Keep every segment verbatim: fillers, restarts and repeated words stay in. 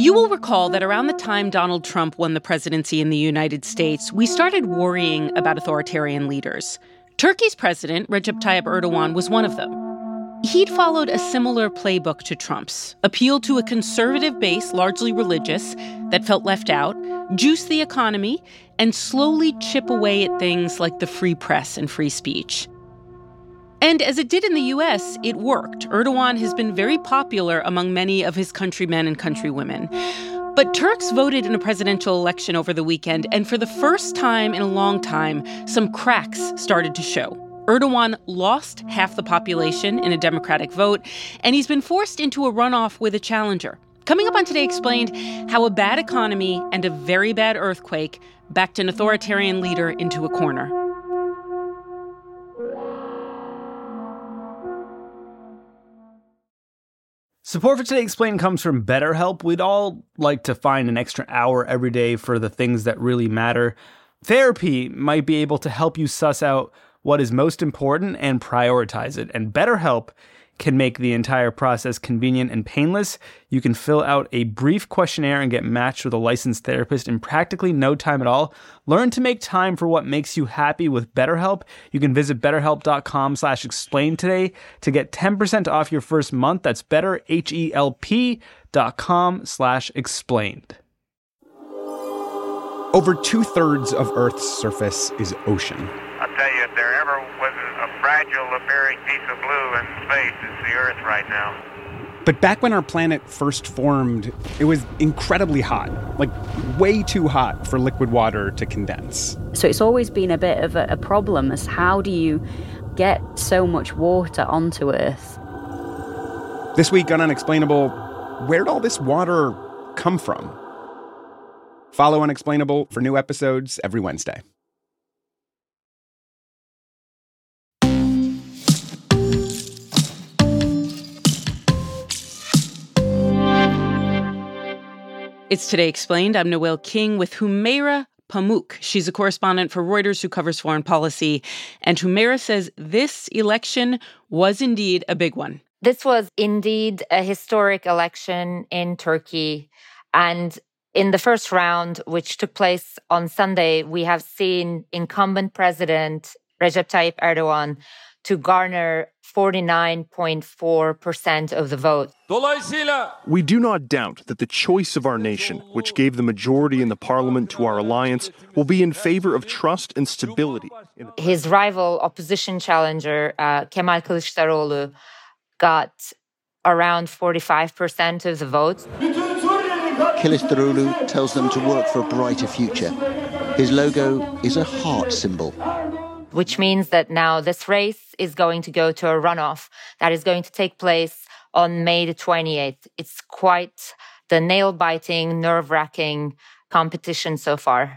You will recall that around the time Donald Trump won the presidency in the United States, we started worrying about authoritarian leaders. Turkey's president, Recep Tayyip Erdogan, was one of them. He'd followed a similar playbook to Trump's, appeal to a conservative base, largely religious, that felt left out, juice the economy, and slowly chip away at things like the free press and free speech. And as it did in the U S, it worked. Erdogan has been very popular among many of his countrymen and countrywomen. But Turks voted in a presidential election over the weekend, and for the first time in a long time, some cracks started to show. Erdogan lost half the population in a Democratic vote, and he's been forced into a runoff with a challenger. Coming up on Today Explained, how a bad economy and a very bad earthquake backed an authoritarian leader into a corner. Support for Today Explained comes from BetterHelp. We'd all like to find an extra hour every day for the things that really matter. Therapy might be able to help you suss out what is most important and prioritize it. And BetterHelp can make the entire process convenient and painless. You can fill out a brief questionnaire and get matched with a licensed therapist in practically no time at all. Learn to make time for what makes you happy with BetterHelp. You can visit betterhelp.com slash explain today to get ten percent off your first month. That's betterhelp.com slash explained. Over two-thirds of Earth's surface is ocean. I'll tell you, if there ever was a fragile appearing piece of blue in space, it's the Earth right now. But back when our planet first formed, it was incredibly hot, like way too hot for liquid water to condense. So it's always been a bit of a, a problem as how do you get so much water onto Earth? This week on Unexplainable, where'd all this water come from? Follow Unexplainable for new episodes every Wednesday. It's Today Explained. I'm Noel King with Humaira Pamuk. She's a correspondent for Reuters who covers foreign policy. And Humaira says this election was indeed a big one. This was indeed a historic election in Turkey. And in the first round, which took place on Sunday, we have seen incumbent president Recep Tayyip Erdogan to garner forty-nine point four percent of the vote. We do not doubt that the choice of our nation, which gave the majority in the parliament to our alliance, will be in favor of trust and stability. His rival opposition challenger, uh, Kemal Kılıçdaroğlu, got around forty-five percent of the vote. Kılıçdaroğlu tells them to work for a brighter future. His logo is a heart symbol. Which means that now this race is going to go to a runoff that is going to take place on May the twenty-eighth. It's quite the nail-biting, nerve-wracking competition so far.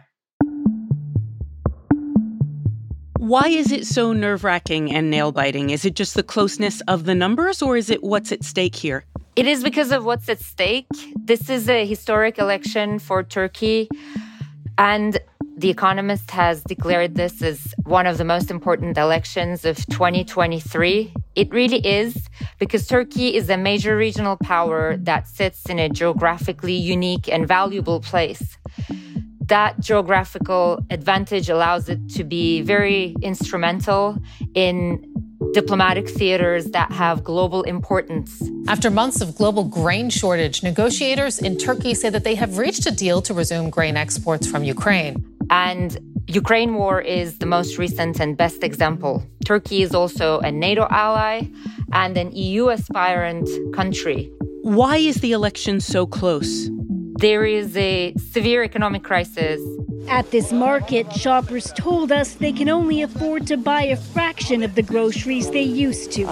Why is it so nerve-wracking and nail-biting? Is it just the closeness of the numbers, or is it what's at stake here? It is because of what's at stake. This is a historic election for Turkey, and The Economist has declared this as one of the most important elections of twenty twenty-three. It really is, because Turkey is a major regional power that sits in a geographically unique and valuable place. That geographical advantage allows it to be very instrumental in diplomatic theaters that have global importance. After months of global grain shortage, negotiators in Turkey say that they have reached a deal to resume grain exports from Ukraine. And Ukraine war is the most recent and best example. Turkey is also a NATO ally and an E U aspirant country. Why is the election so close? There is a severe economic crisis. At this market, shoppers told us they can only afford to buy a fraction of the groceries they used to.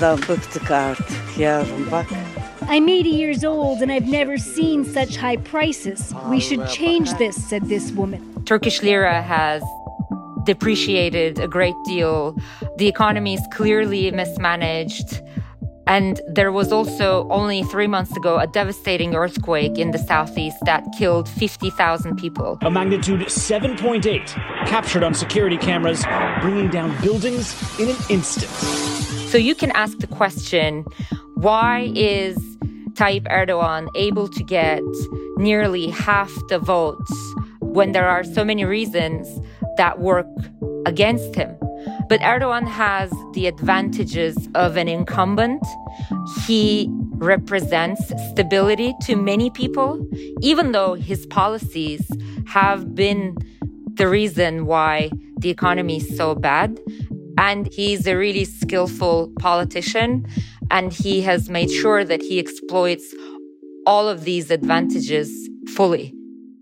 I'm eighty years old and I've never seen such high prices. We should change this, said this woman. Turkish lira has depreciated a great deal. The economy is clearly mismanaged. And there was also, only three months ago, a devastating earthquake in the southeast that killed fifty thousand people. A magnitude seven point eight, captured on security cameras, bringing down buildings in an instant. So you can ask the question, why is Tayyip Erdogan able to get nearly half the votes when there are so many reasons that work against him. But Erdogan has the advantages of an incumbent. He represents stability to many people, even though his policies have been the reason why the economy is so bad. And he's a really skillful politician, and he has made sure that he exploits all of these advantages fully.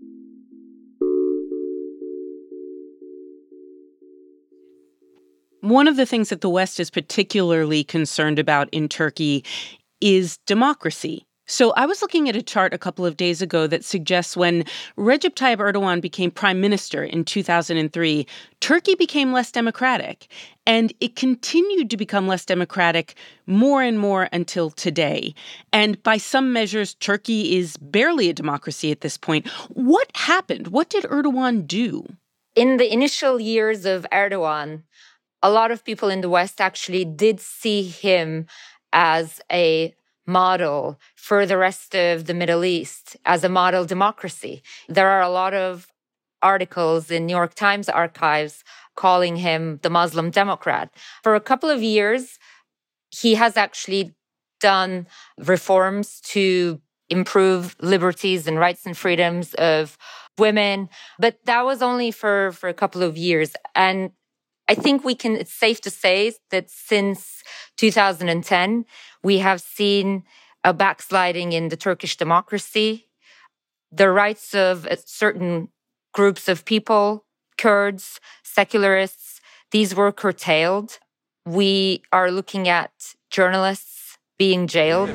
One of the things that the West is particularly concerned about in Turkey is democracy. So I was looking at a chart a couple of days ago that suggests when Recep Tayyip Erdogan became prime minister in two thousand three, Turkey became less democratic. And it continued to become less democratic more and more until today. And by some measures, Turkey is barely a democracy at this point. What happened? What did Erdogan do? In the initial years of Erdogan, a lot of people in the West actually did see him as a model for the rest of the Middle East, as a model democracy. There are a lot of articles in New York Times archives calling him the Muslim Democrat. For a couple of years, he has actually done reforms to improve liberties and rights and freedoms of women, but that was only for, for a couple of years. And I think we can, it's safe to say that since two thousand ten, we have seen a backsliding in the Turkish democracy. The rights of certain groups of people, Kurds, secularists, these were curtailed. We are looking at journalists being jailed.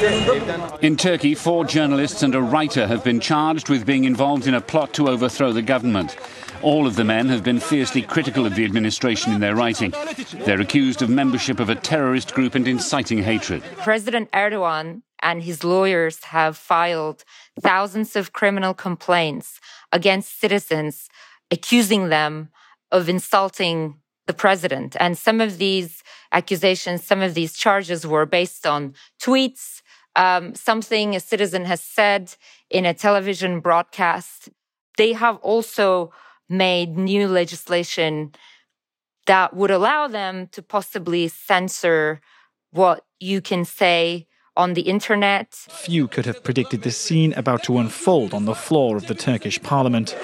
In Turkey, four journalists and a writer have been charged with being involved in a plot to overthrow the government. All of the men have been fiercely critical of the administration in their writing. They're accused of membership of a terrorist group and inciting hatred. President Erdogan and his lawyers have filed thousands of criminal complaints against citizens, accusing them of insulting the president. And some of these accusations, some of these charges were based on tweets, um, something a citizen has said in a television broadcast. They have also made new legislation that would allow them to possibly censor what you can say on the internet. Few could have predicted the scene about to unfold on the floor of the Turkish parliament.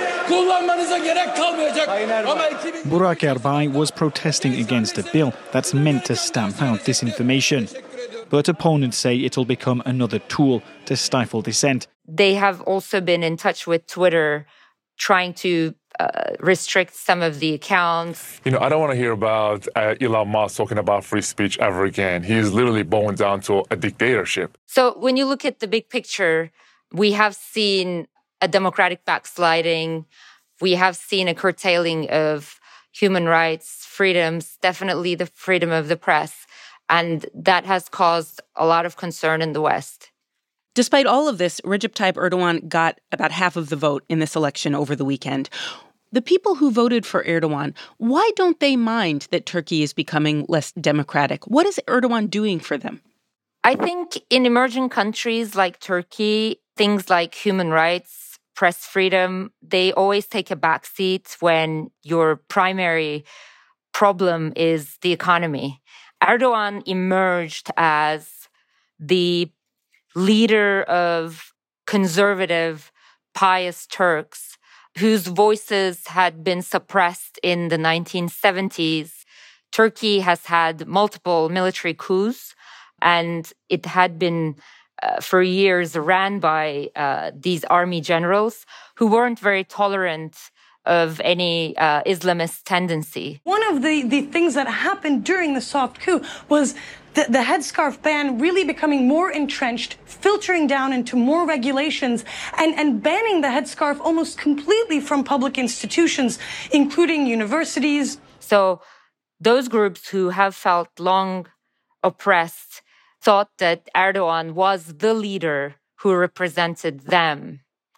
Burak Erbay was protesting against a bill that's meant to stamp out disinformation. But opponents say it'll become another tool to stifle dissent. They have also been in touch with Twitter, trying to uh, restrict some of the accounts. You know, I don't want to hear about uh, Elon Musk talking about free speech ever again. He is literally bowing down to a dictatorship. So when you look at the big picture, we have seen a democratic backsliding. We have seen a curtailing of human rights, freedoms, definitely the freedom of the press. And that has caused a lot of concern in the West. Despite all of this, Recep Tayyip Erdogan got about half of the vote in this election over the weekend. The people who voted for Erdogan, why don't they mind that Turkey is becoming less democratic? What is Erdogan doing for them? I think in emerging countries like Turkey, things like human rights, press freedom, they always take a backseat when your primary problem is the economy. Erdogan emerged as the leader of conservative, pious Turks whose voices had been suppressed in the nineteen seventies. Turkey has had multiple military coups, and it had been uh, for years ran by uh, these army generals who weren't very tolerant of any uh, Islamist tendency. One of the, the things that happened during the soft coup was the, the headscarf ban really becoming more entrenched, filtering down into more regulations, and, and banning the headscarf almost completely from public institutions, including universities. So those groups who have felt long oppressed thought that Erdogan was the leader who represented them.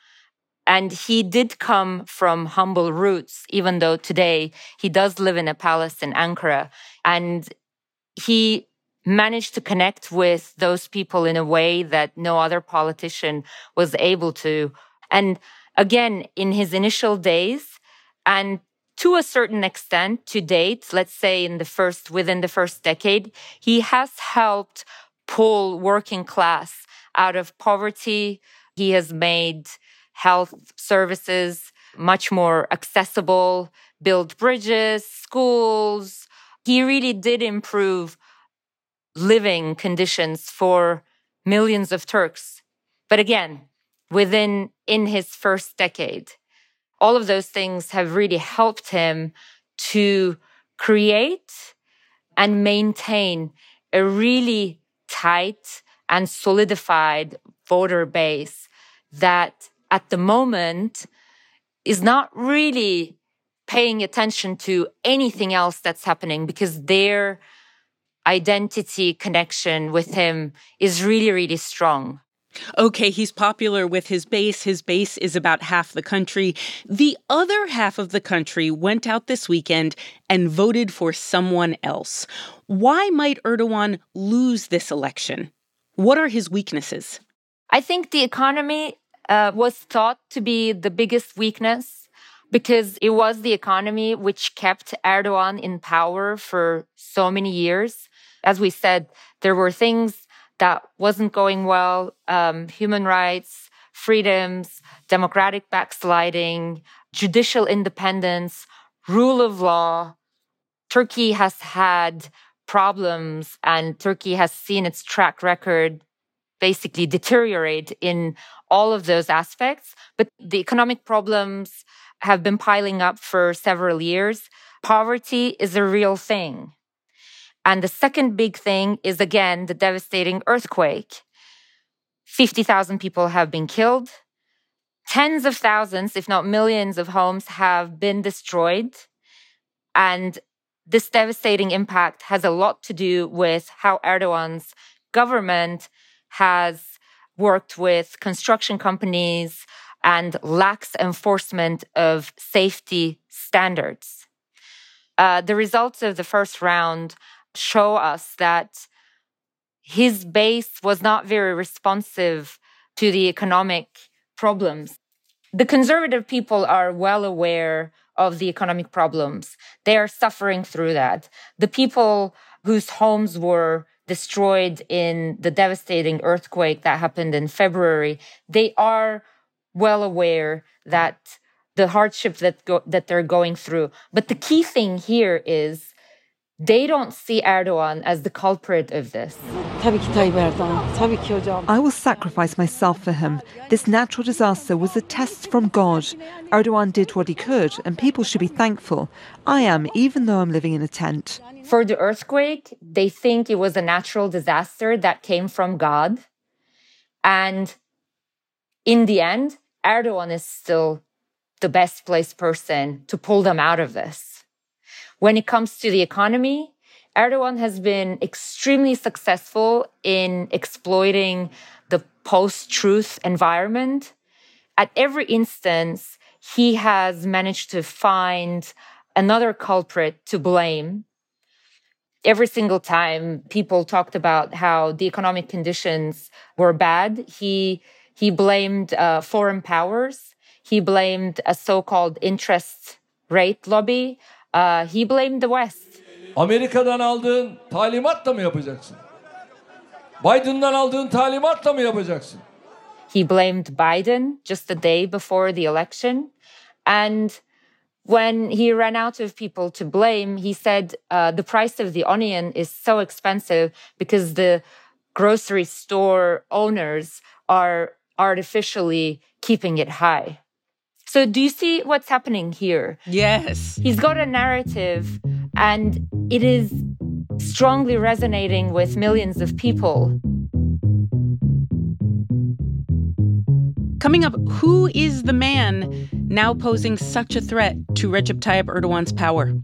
And he did come from humble roots, even though today he does live in a palace in Ankara. And he managed to connect with those people in a way that no other politician was able to. And again, in his initial days, and to a certain extent to date, let's say in the first, within the first decade, he has helped pull working class out of poverty. He has made health services much more accessible, build bridges, schools. He really did improve living conditions for millions of Turks. But again, within, in his first decade, all of those things have really helped him to create and maintain a really tight and solidified voter base that at the moment is not really paying attention to anything else that's happening because their identity connection with him is really, really strong. Okay, he's popular with his base. His base is about half the country. The other half of the country went out this weekend and voted for someone else. Why might Erdogan lose this election? What are his weaknesses? I think the economy uh, was thought to be the biggest weakness because it was the economy which kept Erdogan in power for so many years. As we said, there were things that wasn't going well, um, human rights, freedoms, democratic backsliding, judicial independence, rule of law. Turkey has had problems and Turkey has seen its track record basically deteriorate in all of those aspects. But the economic problems have been piling up for several years. Poverty is a real thing. And the second big thing is, again, the devastating earthquake. fifty thousand people have been killed. Tens of thousands, if not millions of homes have been destroyed. And this devastating impact has a lot to do with how Erdogan's government has worked with construction companies and lax enforcement of safety standards. Uh, the results of the first round show us that his base was not very responsive to the economic problems. The conservative people are well aware of the economic problems. They are suffering through that. The people whose homes were destroyed in the devastating earthquake that happened in February, they are well aware that the hardship that go- that they're going through. But the key thing here is they don't see Erdogan as the culprit of this. I will sacrifice myself for him. This natural disaster was a test from God. Erdogan did what he could, and people should be thankful. I am, even though I'm living in a tent. For the earthquake, they think it was a natural disaster that came from God. And in the end, Erdogan is still the best placed person to pull them out of this. When it comes to the economy, Erdogan has been extremely successful in exploiting the post-truth environment. At every instance, he has managed to find another culprit to blame. Every single time people talked about how the economic conditions were bad, he, he blamed uh, foreign powers. He blamed a so-called interest rate lobby. Uh, he blamed the West. Amerika'dan aldığın talimatla mı yapacaksın? Biden'dan aldığın talimatla mı yapacaksın? He blamed Biden just the day before the election. And when he ran out of people to blame, he said uh, the price of the onion is so expensive because the grocery store owners are artificially keeping it high. So do you see what's happening here? Yes. He's got a narrative and it is strongly resonating with millions of people. Coming up, who is the man now posing such a threat to Recep Tayyip Erdogan's power?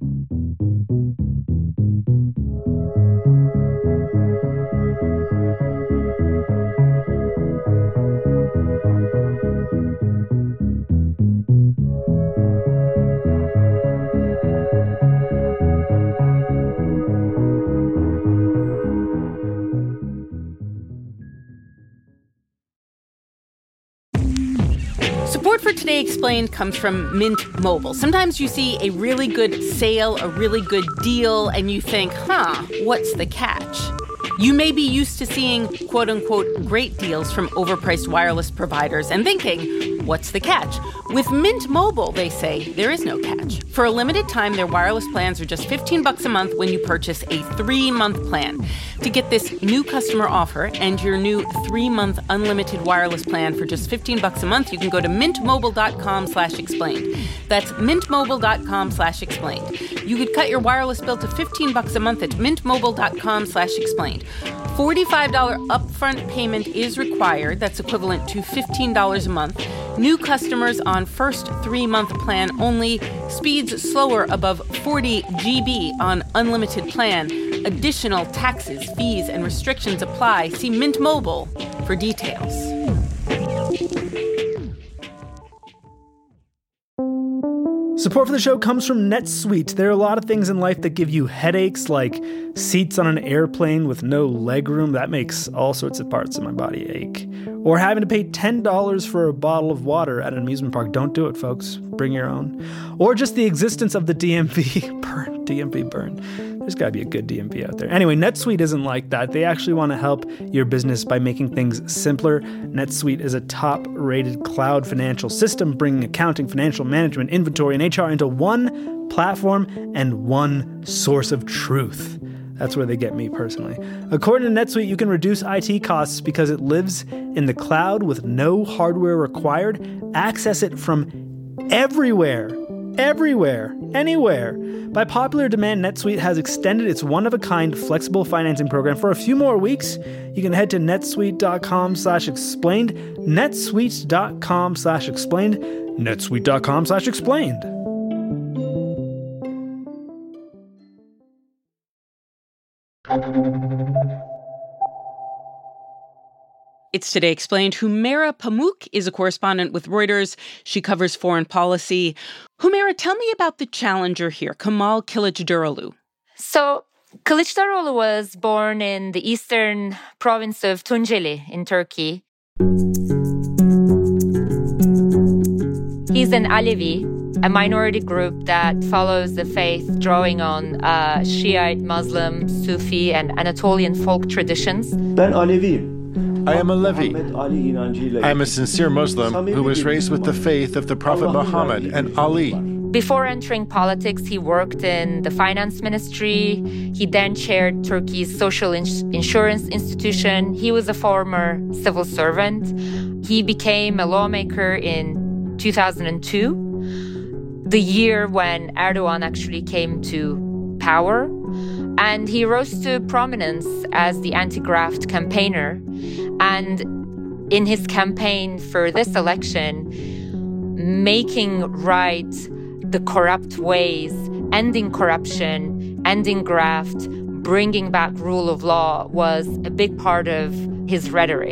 Support for Today Explained comes from Mint Mobile. Sometimes you see a really good sale, a really good deal, and you think, huh, what's the catch? You may be used to seeing, quote-unquote, great deals from overpriced wireless providers and thinking, what's the catch? With Mint Mobile, they say, there is no catch. For a limited time, their wireless plans are just fifteen bucks a month when you purchase a three-month plan. To get this new customer offer and your new three-month unlimited wireless plan for just fifteen bucks a month, you can go to mintmobile.com slash explained. That's mintmobile.com slash explained. You could cut your wireless bill to fifteen bucks a month at mintmobile.com slash explained. forty-five dollars upfront payment is required. That's equivalent to fifteen dollars a month. New customers on first three-month plan only. Speeds slower above forty gigabytes on unlimited plan. Additional taxes, fees, and restrictions apply. See Mint Mobile for details. Support for the show comes from NetSuite. There are a lot of things in life that give you headaches, like seats on an airplane with no legroom. That makes all sorts of parts of my body ache. Or having to pay ten dollars for a bottle of water at an amusement park. Don't do it, folks. Bring your own. Or just the existence of the D M V. Burn. D M V burn. There's got to be a good D M V out there. Anyway, NetSuite isn't like that. They actually want to help your business by making things simpler. NetSuite is a top-rated cloud financial system, bringing accounting, financial management, inventory, and H R into one platform and one source of truth. That's where they get me personally. According to NetSuite, you can reduce I T costs because it lives in the cloud with no hardware required. Access it from everywhere. Everywhere. Anywhere. By popular demand, NetSuite has extended its one-of-a-kind flexible financing program for a few more weeks. You can head to netsuite.com slash explained, netsuite.com slash explained, netsuite.com slash explained. It's Today Explained. Humaira Pamuk is a correspondent with Reuters. She covers foreign policy. Humaira, tell me about the challenger here, Kemal Kılıçdaroğlu. So, Kılıçdaroğlu was born in the eastern province of Tunceli in Turkey. He's an Alevi, a minority group that follows the faith drawing on uh, Shiite, Muslim, Sufi, and Anatolian folk traditions. Ben Aleviyim. I am a Levi. I am a sincere Muslim who was raised with the faith of the Prophet Muhammad and Ali. Before entering politics, he worked in the finance ministry. He then chaired Turkey's social ins- insurance institution. He was a former civil servant. He became a lawmaker in two thousand two, the year when Erdogan actually came to power. And he rose to prominence as the anti-graft campaigner. And in his campaign for this election, making right the corrupt ways, ending corruption, ending graft, bringing back rule of law was a big part of his rhetoric.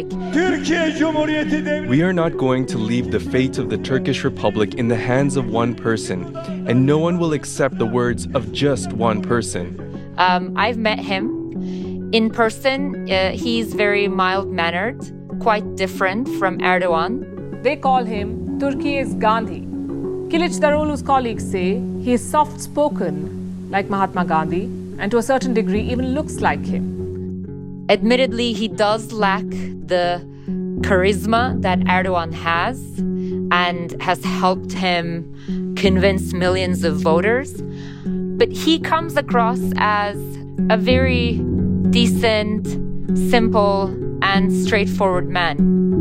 We are not going to leave the fate of the Turkish Republic in the hands of one person, and no one will accept the words of just one person. Um, I've met him in person. Uh, he's very mild-mannered, quite different from Erdogan. They call him Turkey's Gandhi. Kılıçdaroğlu's colleagues say he is soft-spoken, like Mahatma Gandhi, and to a certain degree even looks like him. Admittedly, he does lack the charisma that Erdogan has and has helped him convince millions of voters. But he comes across as a very decent, simple, and straightforward man.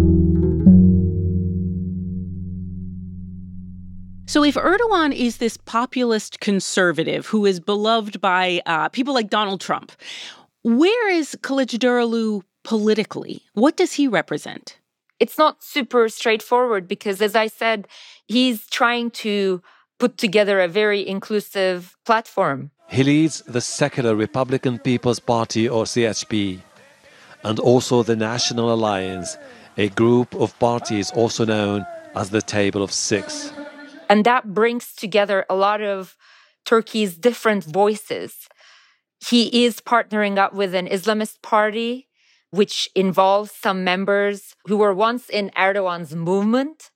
So if Erdogan is this populist conservative who is beloved by uh, people like Donald Trump, where is Kılıçdaroğlu politically? What does he represent? It's not super straightforward because, as I said, he's trying to put together a very inclusive platform. He leads the Secular Republican People's Party, or C H P, and also the National Alliance, a group of parties also known as the Table of Six. And that brings together a lot of Turkey's different voices. He is partnering up with an Islamist party, which involves some members who were once in Erdogan's movement.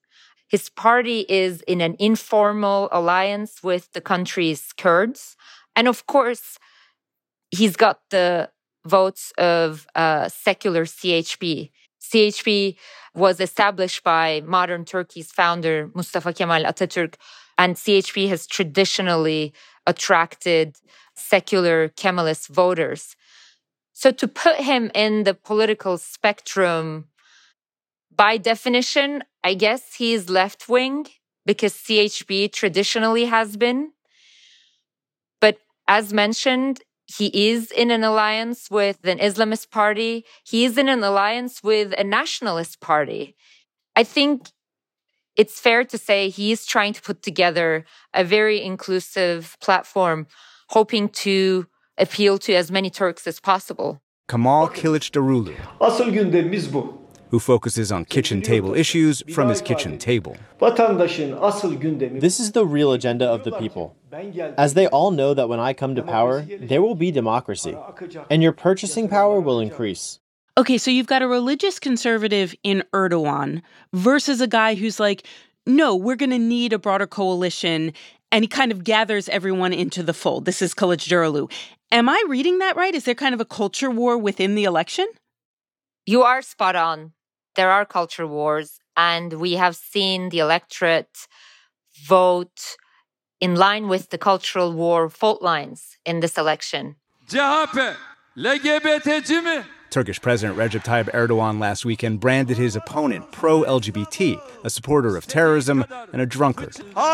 His party is in an informal alliance with the country's Kurds. And of course, he's got the votes of uh, secular C H P. C H P was established by modern Turkey's founder, Mustafa Kemal Atatürk, and C H P has traditionally attracted secular Kemalist voters. So to put him in the political spectrum, by definition, I guess he's left-wing because C H P traditionally has been. But as mentioned, he is in an alliance with an Islamist party. He is in an alliance with a nationalist party. I think it's fair to say he's trying to put together a very inclusive platform, hoping to appeal to as many Turks as possible. Kemal Kılıçdaroğlu, Asıl gündemimiz bu. who focuses on kitchen table issues from his kitchen table. Vatandaşın asıl gündemi. This is the real agenda of the people. As they all know that when I come to power, there will be democracy, and your purchasing power will increase. Okay, so you've got a religious conservative in Erdogan versus a guy who's like, no, we're going to need a broader coalition, and he kind of gathers everyone into the fold. This is Kılıçdaroğlu. Am I reading that right? Is there kind of a culture war within the election? You are spot on. There are culture wars, and we have seen the electorate vote in line with the cultural war fault lines in this election. C H P, L G B T'ci mi? Turkish President Recep Tayyip Erdogan last weekend branded his opponent pro-L G B T, a supporter of terrorism, and a drunkard.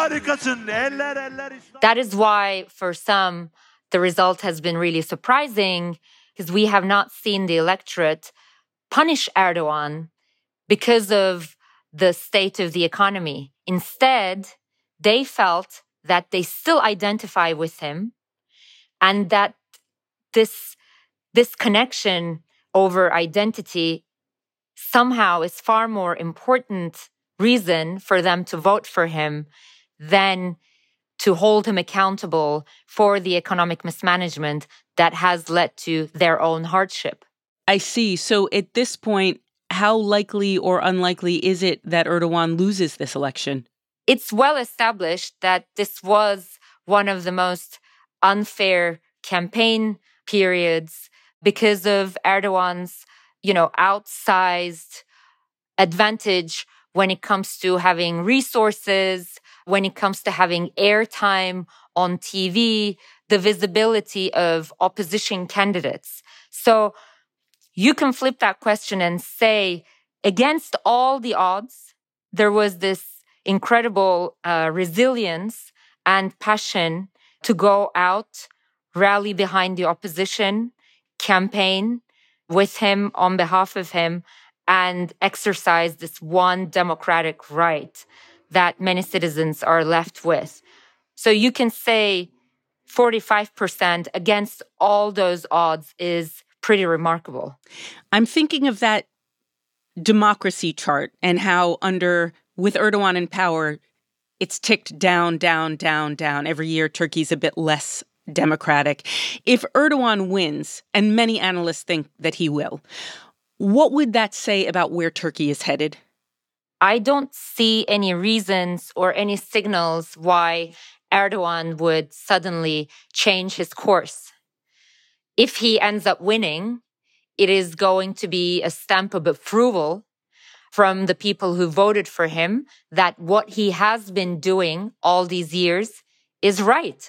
That is why, for some, the result has been really surprising, because we have not seen the electorate punish Erdogan because of the state of the economy. Instead, they felt that they still identify with him and that this, this connection over identity somehow is far more important reason for them to vote for him than to hold him accountable for the economic mismanagement that has led to their own hardship. I see. So at this point, how likely or unlikely is it that Erdogan loses this election? It's well established that this was one of the most unfair campaign periods because of Erdogan's, you know, outsized advantage when it comes to having resources, when it comes to having airtime on T V, the visibility of opposition candidates. So you can flip that question and say, against all the odds, there was this incredible uh, resilience and passion to go out, rally behind the opposition, campaign with him on behalf of him, and exercise this one democratic right that many citizens are left with. So you can say forty-five percent against all those odds is pretty remarkable. I'm thinking of that democracy chart and how under, with Erdogan in power, it's ticked down, down, down, down. Every year, Turkey's a bit less democratic. If Erdogan wins, and many analysts think that he will, what would that say about where Turkey is headed? I don't see any reasons or any signals why Erdogan would suddenly change his course. If he ends up winning, it is going to be a stamp of approval from the people who voted for him that what he has been doing all these years is right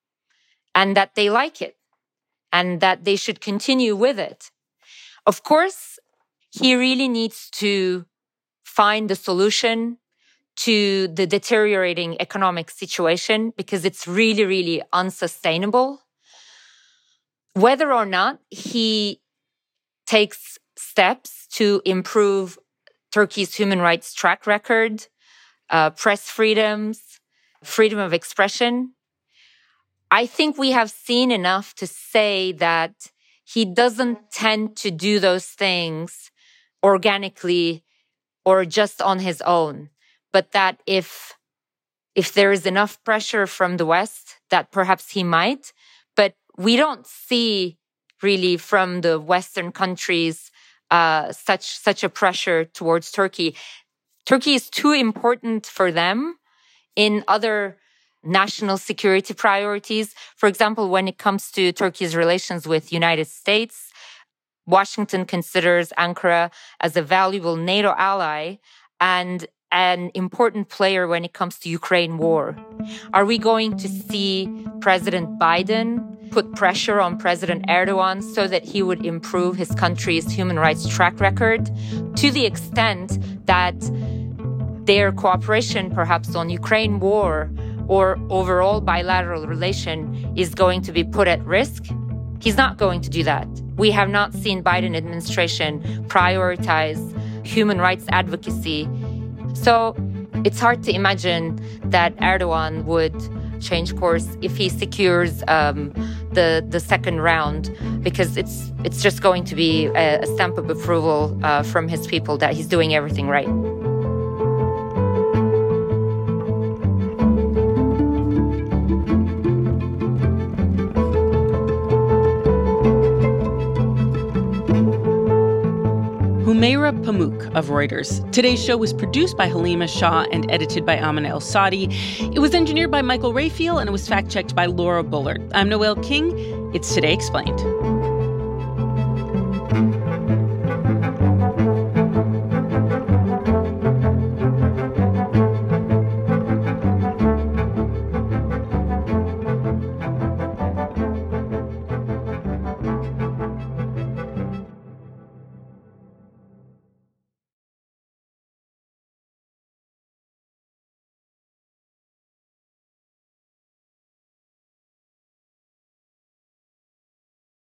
and that they like it and that they should continue with it. Of course, he really needs to find a solution to the deteriorating economic situation because it's really, really unsustainable. Whether or not he takes steps to improve Turkey's human rights track record, uh, press freedoms, freedom of expression, I think we have seen enough to say that he doesn't tend to do those things organically or just on his own, but that if if there is enough pressure from the West, that perhaps he might. But we don't see really from the Western countries uh, such such a pressure towards Turkey. Turkey is too important for them in other national security priorities. For example, when it comes to Turkey's relations with the United States, Washington considers Ankara as a valuable NATO ally and an important player when it comes to Ukraine war. Are we going to see President Biden put pressure on President Erdogan so that he would improve his country's human rights track record to the extent that their cooperation perhaps on Ukraine war or overall bilateral relation is going to be put at risk? He's not going to do that. We have not seen Biden administration prioritize human rights advocacy. So it's hard to imagine that Erdogan would change course if he secures um, the the second round, because it's it's just going to be a, a stamp of approval uh, from his people that he's doing everything right. Humaira Pamuk of Reuters. Today's show was produced by Halima Shah and edited by Amina El-Sadi. It was engineered by Michael Rayfield and it was fact-checked by Laura Bullard. I'm Noel King. It's Today Explained.